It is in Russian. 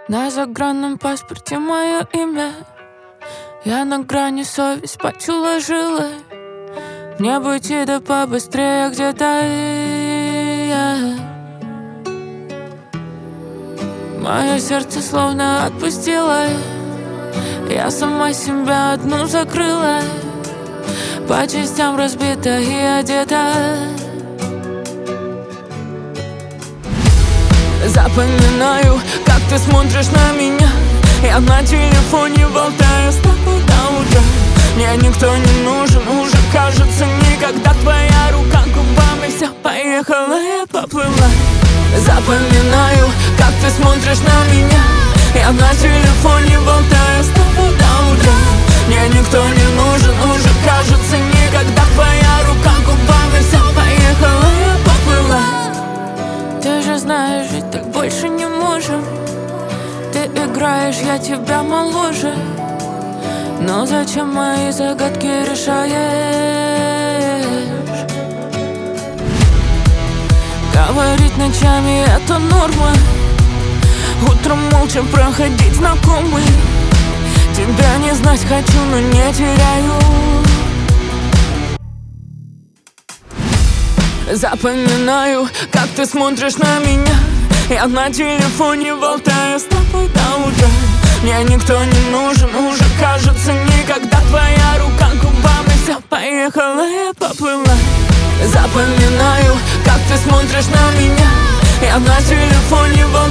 На загранном паспорте мое имя. Я на грани, совесть спать уложила. Мне бы идти да побыстрее где-то я. Мое сердце словно отпустило. Я сама себя одну закрыла. По частям разбита и одета. Запоминаю, как ты смотришь на меня. Я на телефоне болтаю с тобой до утра. Мне никто не нужен уже, кажется, никогда. Твоя рука губами, все, поехала, я поплыла. Запоминаю, как ты смотришь на меня. Я на телефоне болтаю с тобой до утра. Мне никто не нужен уже, кажется, никогда. Твоя рука губами, все, поехала, я поплыла. Ты же знаешь, жить так больше не можем. Ты играешь, я тебя моложе. Но зачем мои загадки решаешь? Говорить ночами это норма. Утром молча проходить знакомый. Тебя не знать хочу, но не теряю. Запоминаю, как ты смотришь на меня. Я на телефоне болтаю с тобой до утра. Мне никто не нужен уже, кажется, никогда. Твоя рука губами, все, поехала, я поплыла. Запоминаю, как ты смотришь на меня. Я на телефоне болтаю